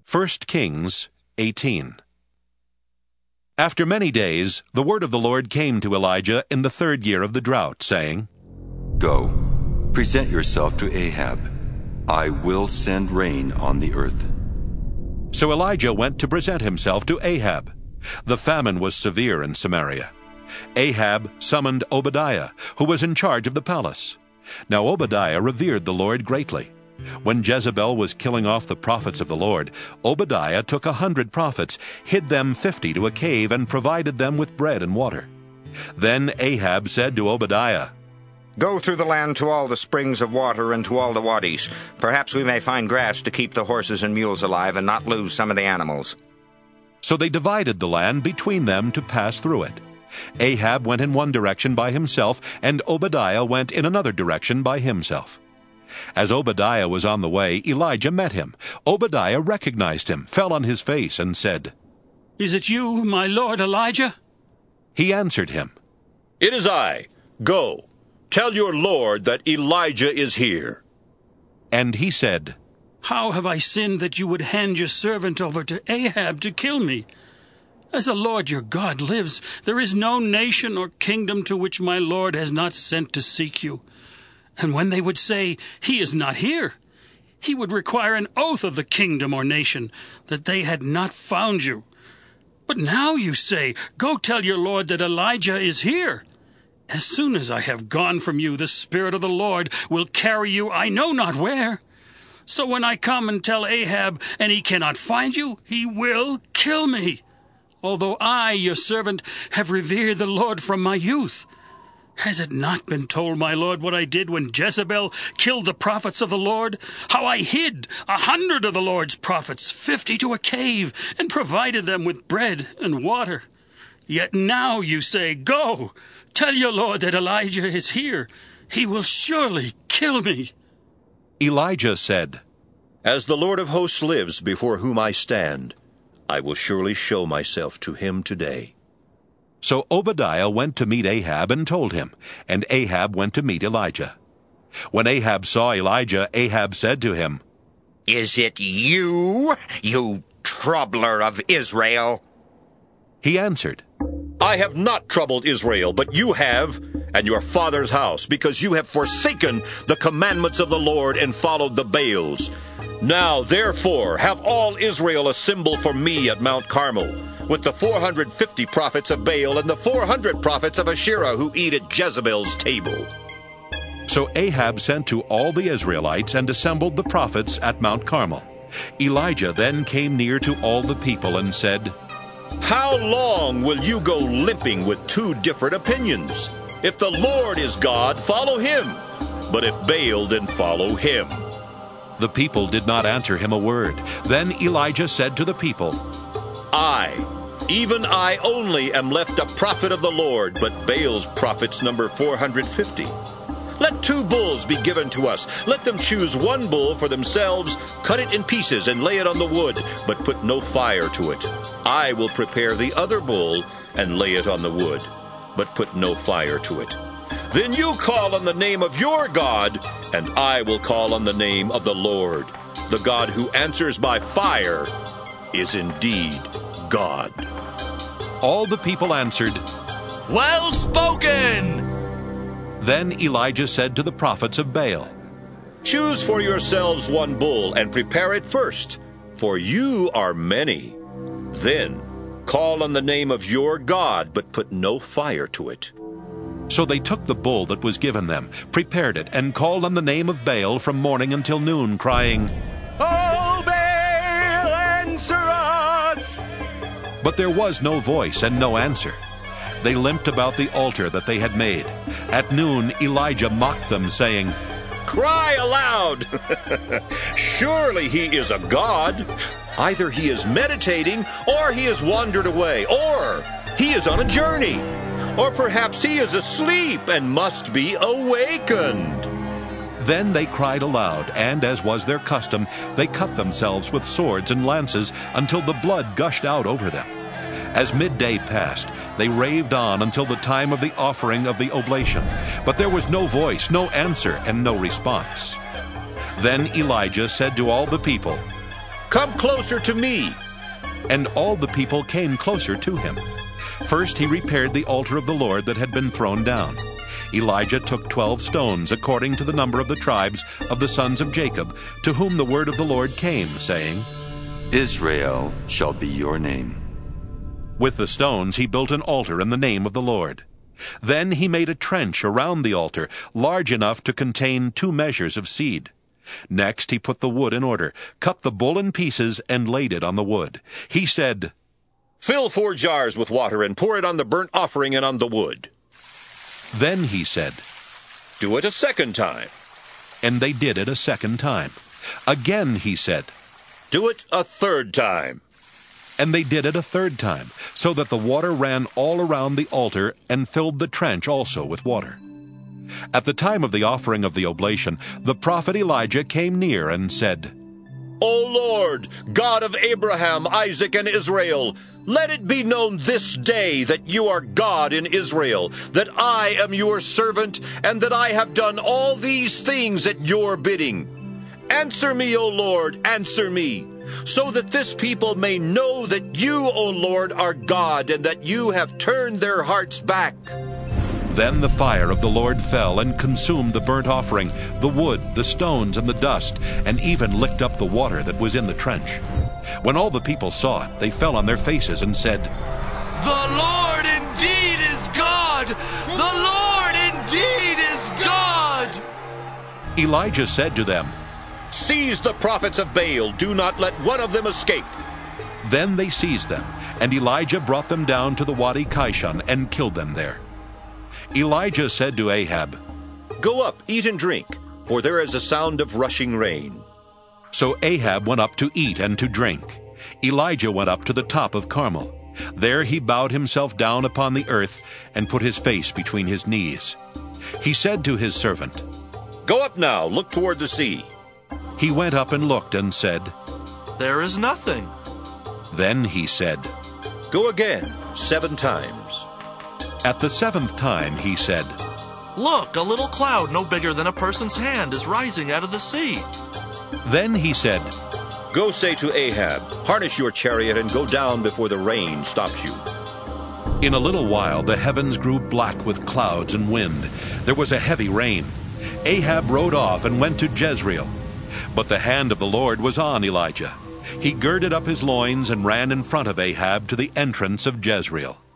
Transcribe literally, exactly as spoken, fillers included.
First Kings eighteen. After many days, the word of the Lord came to Elijah in the third year of the drought, saying, Go, present yourself to Ahab. I will send rain on the earth. So Elijah went to present himself to Ahab. The famine was severe in Samaria. Ahab summoned Obadiah, who was in charge of the palace. Now Obadiah revered the Lord greatly. When Jezebel was killing off the prophets of the Lord, Obadiah took a hundred prophets, hid them fifty to a cave, and provided them with bread and water. Then Ahab said to Obadiah, Go through the land to all the springs of water and to all the wadis. Perhaps we may find grass to keep the horses and mules alive and not lose some of the animals. So they divided the land between them to pass through it. Ahab went in one direction by himself, and Obadiah went in another direction by himself. As Obadiah was on the way, Elijah met him. Obadiah recognized him, fell on his face, and said, Is it you, my lord Elijah? He answered him, It is I. Go, tell your lord that Elijah is here. And he said, How have I sinned that you would hand your servant over to Ahab to kill me? As the Lord your God lives, there is no nation or kingdom to which my Lord has not sent to seek you. And when they would say, He is not here, he would require an oath of the kingdom or nation that they had not found you. But now you say, Go tell your Lord that Elijah is here. As soon as I have gone from you, the Spirit of the Lord will carry you I know not where. So when I come and tell Ahab, and he cannot find you, he will kill me. Although I, your servant, have revered the Lord from my youth. Has it not been told, my lord, what I did when Jezebel killed the prophets of the Lord? How I hid a hundred of the Lord's prophets, fifty to a cave, and provided them with bread and water. Yet now you say, Go, tell your Lord that Elijah is here. He will surely kill me. Elijah said, As the Lord of hosts lives before whom I stand, I will surely show myself to him today. So Obadiah went to meet Ahab and told him, and Ahab went to meet Elijah. When Ahab saw Elijah, Ahab said to him, Is it you, you troubler of Israel? He answered, I have not troubled Israel, but you have, and your father's house, because you have forsaken the commandments of the Lord and followed the Baals. Now, therefore, have all Israel assemble for me at Mount Carmel, with the four hundred fifty prophets of Baal and the four hundred prophets of Asherah who eat at Jezebel's table. So Ahab sent to all the Israelites and assembled the prophets at Mount Carmel. Elijah then came near to all the people and said, How long will you go limping with two different opinions? If the Lord is God, follow him. But if Baal, then follow him. The people did not answer him a word. Then Elijah said to the people, I, even I only am left a prophet of the Lord, but Baal's prophets number four hundred fifty. Let two bulls be given to us. Let them choose one bull for themselves, cut it in pieces and lay it on the wood, but put no fire to it. I will prepare the other bull and lay it on the wood, but put no fire to it. Then you call on the name of your God, and I will call on the name of the Lord. The God who answers by fire is indeed God. All the people answered, Well spoken! Then Elijah said to the prophets of Baal, Choose for yourselves one bull and prepare it first, for you are many. Then call on the name of your God, but put no fire to it. So they took the bull that was given them, prepared it, and called on the name of Baal from morning until noon, crying, Oh, Baal, answer us! But there was no voice and no answer. They limped about the altar that they had made. At noon Elijah mocked them, saying, Cry aloud! Surely he is a god. Either he is meditating, or he has wandered away, or he is on a journey, or perhaps he is asleep and must be awakened. Then they cried aloud, and as was their custom, they cut themselves with swords and lances until the blood gushed out over them. As midday passed, they raved on until the time of the offering of the oblation. But there was no voice, no answer, and no response. Then Elijah said to all the people, Come closer to me. And all the people came closer to him. First he repaired the altar of the Lord that had been thrown down. Elijah took twelve stones, according to the number of the tribes of the sons of Jacob, to whom the word of the Lord came, saying, Israel shall be your name. With the stones he built an altar in the name of the Lord. Then he made a trench around the altar, large enough to contain two measures of seed. Next he put the wood in order, cut the bull in pieces, and laid it on the wood. He said, Fill four jars with water and pour it on the burnt offering and on the wood. Then he said, Do it a second time. And they did it a second time. Again he said, Do it a third time. And they did it a third time, so that the water ran all around the altar and filled the trench also with water. At the time of the offering of the oblation, the prophet Elijah came near and said, O Lord, God of Abraham, Isaac, and Israel, let it be known this day that you are God in Israel, that I am your servant, and that I have done all these things at your bidding. Answer me, O Lord, answer me, so that this people may know that you, O Lord, are God, and that you have turned their hearts back. Then the fire of the Lord fell and consumed the burnt offering, the wood, the stones, and the dust, and even licked up the water that was in the trench. When all the people saw it, they fell on their faces and said, The Lord indeed is God! The Lord indeed is God! Elijah said to them, Seize the prophets of Baal, do not let one of them escape. Then they seized them, and Elijah brought them down to the Wadi Kishon and killed them there. Elijah said to Ahab, Go up, eat and drink, for there is a sound of rushing rain. So Ahab went up to eat and to drink. Elijah went up to the top of Carmel. There he bowed himself down upon the earth and put his face between his knees. He said to his servant, Go up now, look toward the sea. He went up and looked and said, There is nothing. Then he said, Go again, seven times. At the seventh time he said, Look, a little cloud no bigger than a person's hand is rising out of the sea. Then he said, Go say to Ahab, Harness your chariot and go down before the rain stops you. In a little while the heavens grew black with clouds and wind. There was a heavy rain. Ahab rode off and went to Jezreel. But the hand of the Lord was on Elijah. He girded up his loins and ran in front of Ahab to the entrance of Jezreel.